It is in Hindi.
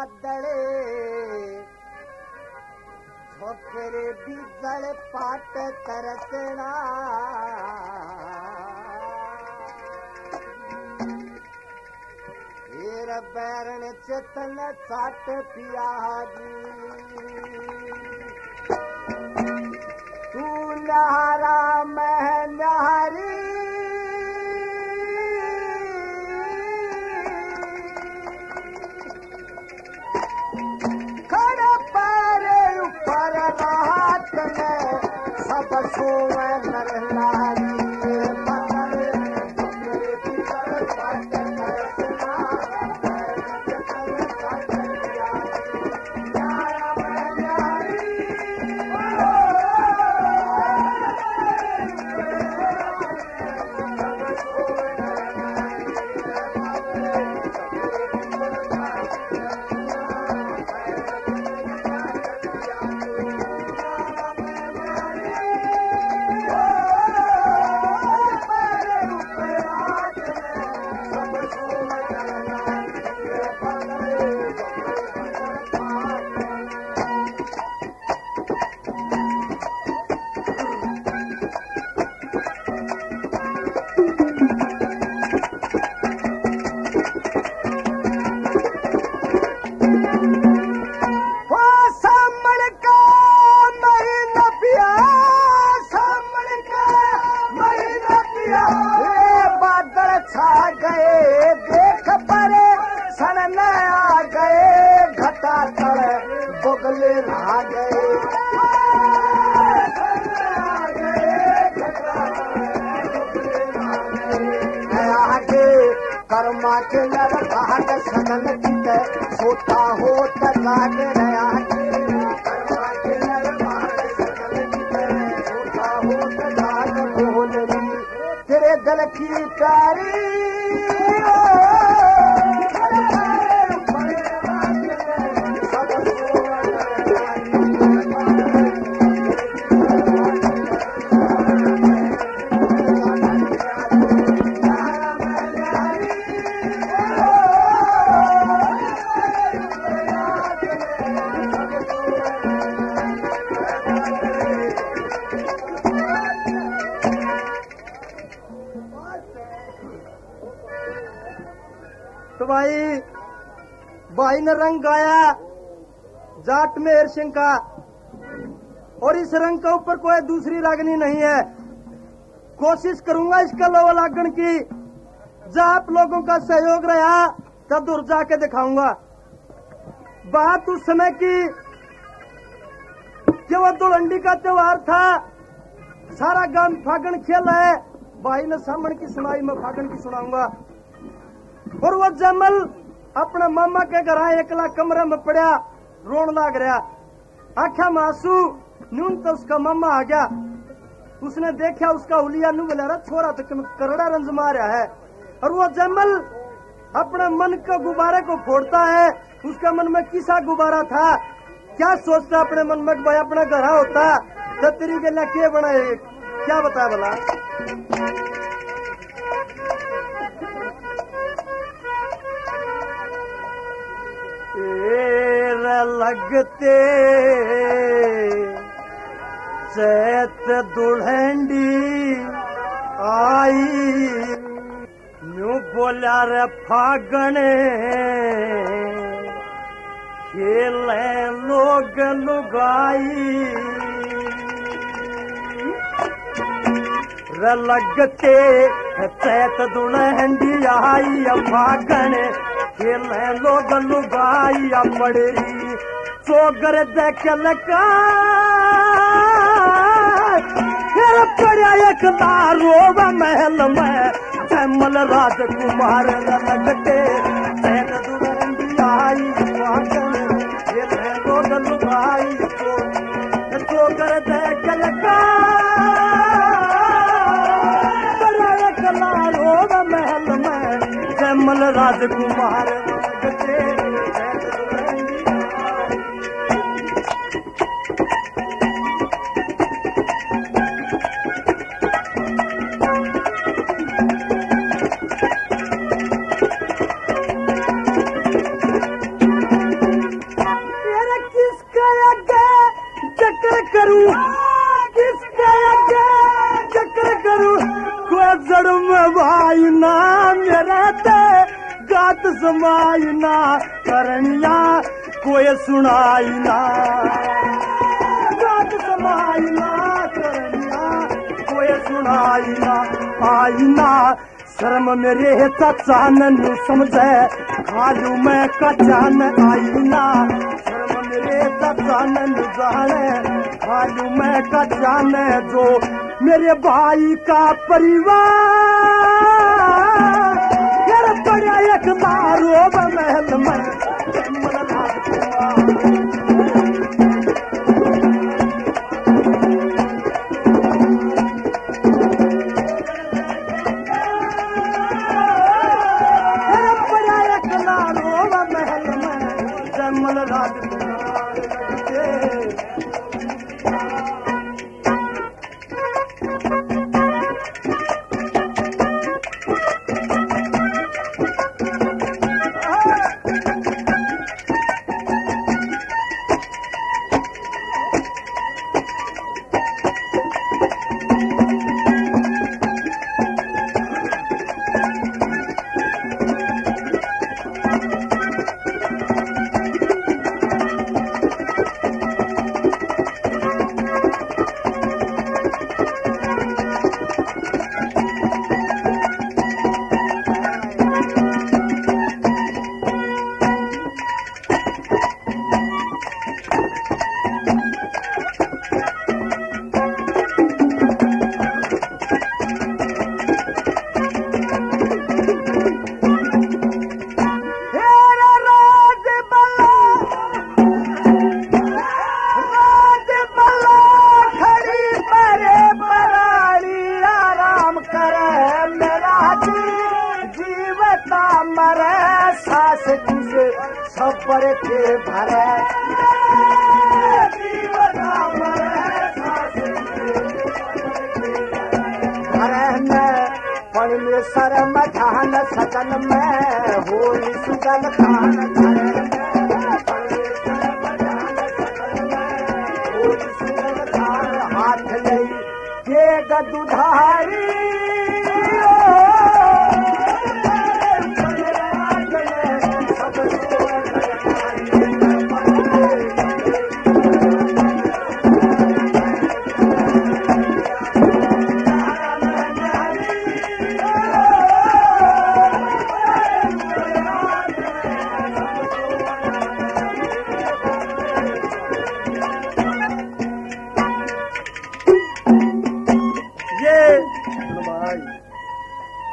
बादले छोकरे बिजड़ पाट तरसना हीर बैरण चेतन साट पिया तू नहारा मैं नहारी सब सोवे नरनारी कर्मा के नर भाग सदन चित सोता हो तलाग रया कर्मा के नर भाग सदन चित सोता हो तलाग बोलरी तेरे दल की कारी तो भाई ने रंग गाया जाट मेहर सिंह का, और इस रंग के ऊपर कोई दूसरी रागनी नहीं है। कोशिश करूंगा इसका लोवा लागण की, जब आप लोगों का सहयोग रहा तब दूर जाके दिखाऊंगा। बात उस समय की कि वो दुलंडी का त्योहार था, सारा गांव फागण खेल है। भाई ने सामण की सुनाई, मैं फागण की सुनाऊंगा। और वो जमल अपने मामा के घर एकला कमरे में पड़ा रोन लाग रहा, आख्या मासू न्यून तो उसका मामा आ गया। उसने देखा उसका हुलिया नु बोला छोरा तो करड़ा रंज मारा है। और वो जमल अपने मन के गुब्बारे को फोड़ता है। उसका मन में किसा गुब्बारा था, क्या सोचता अपने मन में भाई अपना घर होता तो तेरी के लिए क्या बनाए, क्या बता बोला। लगते चैत दुल्हंडी आई, न्यू बोला रे फागणे खेले लोग लुगाई। रे लगते चैत दुल्हंडी आई, फागणे खेले लोग लुगाई पड़ी। चोगर देख लगा फिर पड़ा एक दारोब महल में, जमल राजकुमार लगते सैन दुल्हंडी आई, खेले लोग लुगाई। चोगर देख लगा पड़ा एक दारोब महल में, जमल राजकुमार लगते जिक्र करूं किसके आगे जिक्र करूं कोई जड़ में भाई ना मेरे ते गात समाई ना करनिया कोई सुनाई ना गात समाई ना करनिया कोई सुनाई ना आई ना शर्म मेरे चाचान समझे खालू मैं कचान आई ना शर्म मेरे चाचान जाने खालू मैं कचान जो मेरे भाई का परिवार यार पड़ा एक दारो महल में छप्पर के भरे परमेश्वर मधान सदन में होली सुगल खान हाथ नहीं के दुधारी